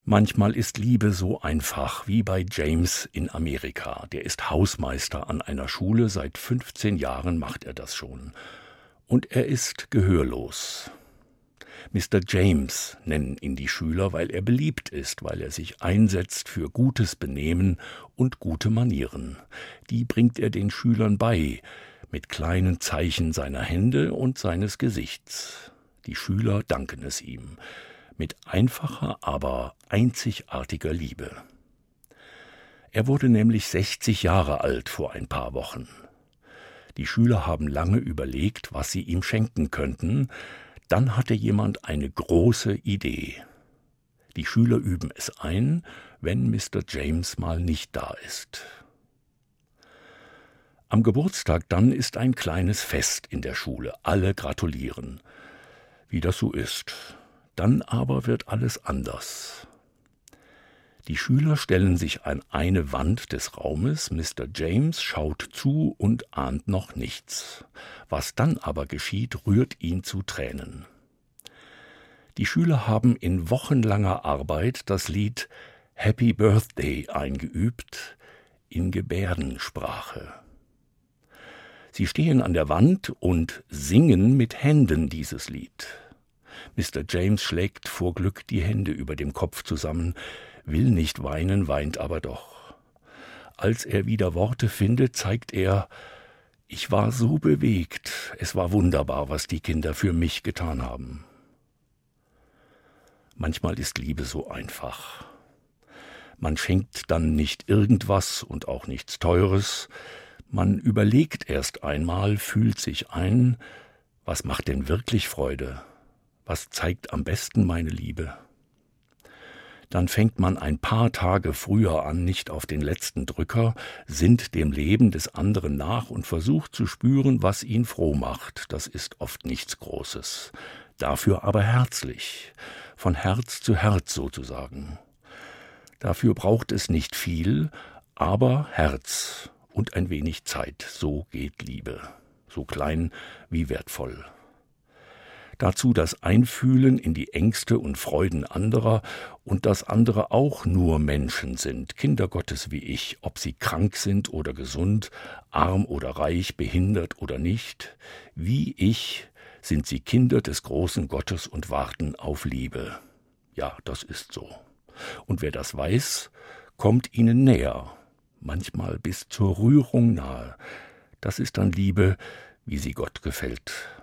Manchmal ist Liebe so einfach wie bei James in Amerika. Der ist Hausmeister an einer Schule, seit 15 Jahren macht er das schon. Und er ist gehörlos. Mr. James nennen ihn die Schüler, weil er beliebt ist, weil er sich einsetzt für gutes Benehmen und gute Manieren. Die bringt er den Schülern bei, mit kleinen Zeichen seiner Hände und seines Gesichts. Die Schüler danken es ihm. Mit einfacher, aber einzigartiger Liebe. Er wurde nämlich 60 Jahre alt vor ein paar Wochen. Die Schüler haben lange überlegt, was sie ihm schenken könnten. Dann hatte jemand eine große Idee. Die Schüler üben es ein, wenn Mr. James mal nicht da ist. Am Geburtstag dann ist ein kleines Fest in der Schule. Alle gratulieren. Wie das so ist. Dann aber wird alles anders. Die Schüler stellen sich an eine Wand des Raumes, Mr. James schaut zu und ahnt noch nichts. Was dann aber geschieht, rührt ihn zu Tränen. Die Schüler haben in wochenlanger Arbeit das Lied Happy Birthday eingeübt, in Gebärdensprache. Sie stehen an der Wand und singen mit Händen dieses Lied. Mr. James schlägt vor Glück die Hände über dem Kopf zusammen, will nicht weinen, weint aber doch. Als er wieder Worte findet, zeigt er: Ich war so bewegt, es war wunderbar, was die Kinder für mich getan haben. Manchmal ist Liebe so einfach. Man schenkt dann nicht irgendwas und auch nichts Teures. Man überlegt erst einmal, fühlt sich ein, was macht denn wirklich Freude? Was zeigt am besten meine Liebe? Dann fängt man ein paar Tage früher an, nicht auf den letzten Drücker, sinnt dem Leben des anderen nach und versucht zu spüren, was ihn froh macht. Das ist oft nichts Großes. Dafür aber herzlich, von Herz zu Herz sozusagen. Dafür braucht es nicht viel, aber Herz und ein wenig Zeit. So geht Liebe, so klein wie wertvoll. Dazu das Einfühlen in die Ängste und Freuden anderer und dass andere auch nur Menschen sind, Kinder Gottes wie ich, ob sie krank sind oder gesund, arm oder reich, behindert oder nicht. Wie ich sind sie Kinder des großen Gottes und warten auf Liebe. Ja, das ist so. Und wer das weiß, kommt ihnen näher, manchmal bis zur Rührung nahe. Das ist dann Liebe, wie sie Gott gefällt.